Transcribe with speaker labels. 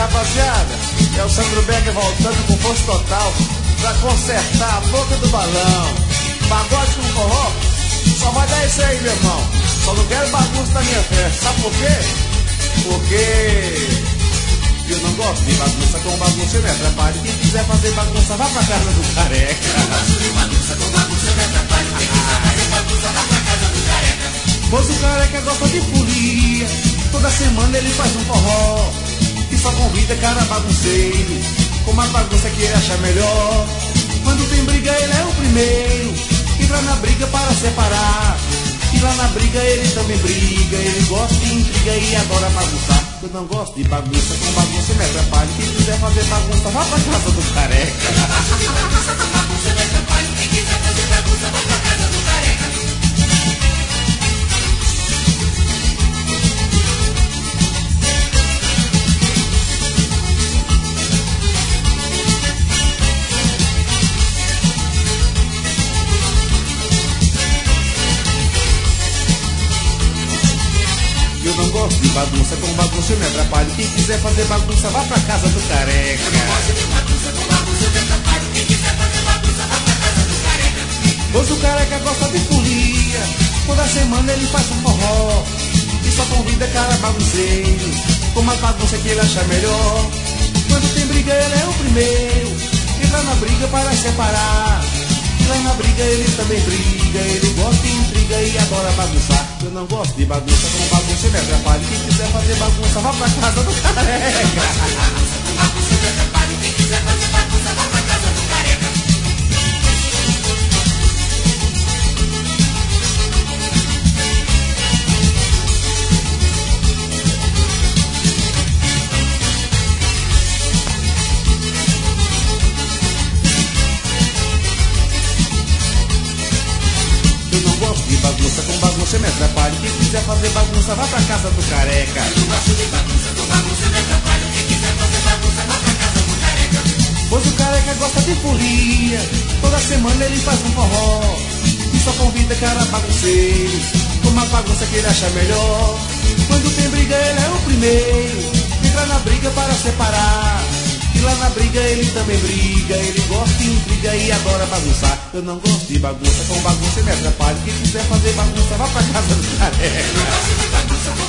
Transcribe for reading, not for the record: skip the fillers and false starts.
Speaker 1: rapaziada, é o Sandro Berger voltando com força total pra consertar a boca do balão. Pagode com forró, só vai dar isso aí, meu irmão. Só não quero bagunça na minha festa, sabe por quê? Porque eu não gosto de bagunça, com bagunça eu me atrapalho. Quem quiser fazer bagunça, vá pra casa do careca. Eu não gosto de bagunça, com bagunça eu me atrapalho. Quem quiser fazer bagunça, vá pra casa do careca. Pois o careca gosta de folia, toda semana ele faz um forró e só convida cara bagunceiro, com uma bagunça que ele acha melhor. Quando tem briga ele é o primeiro, entra na briga para separar. E lá na briga ele também briga, ele gosta de intriga e adora bagunçar. Eu não gosto de bagunça, com bagunça me atrapalho. Quem quiser fazer bagunça, vá pra casa do careca. Eu não gosto de bagunça, com bagunça me atrapalho. Quem quiser fazer bagunça, vá pra casa do careca. Eu não gosto de bagunça, com bagunça eu me atrapalho. Quem quiser fazer bagunça, vá pra casa do careca. Eu não gosto de bagunça, com bagunça eu me atrapalho. Quem quiser fazer bagunça, vá pra casa do careca. Pois o careca gosta de folia, toda semana ele faz um forró e só convida cara bagunceiro, com uma bagunça que ele acha melhor. Quando tem briga ele é o primeiro, entra na briga para separar. E lá na briga ele também briga, ele gosta de intriga e adora bagunçar. Eu não gosto de bagunça, com bagunça eu me atrapalho. Quem quiser fazer bagunça, vá pra casa do careca. Eu não gosto de bagunça, com bagunça eu me atrapalho. Quem quiser fazer bagunça, vá pra casa do careca. Eu não gosto de bagunça, com bagunça eu me atrapalho. Quem quiser fazer bagunça, vá pra casa do careca. Eu não gosto de bagunça, com bagunça eu me atrapalho. Quem quiser fazer bagunça, vá pra casa do careca. Pois o careca gosta de folia, toda semana ele faz um forró e só convida cara bagunceiro, com uma bagunça que ele acha melhor. Quando tem briga ele é o primeiro, entra na briga para separar. E lá na briga ele também briga, ele gosta de intriga e adora bagunçar. Eu não gosto de bagunça, com bagunça eu me atrapalho. Quem quiser fazer bagunça, vá pra casa do careca. Eu não gosto de bagunça, com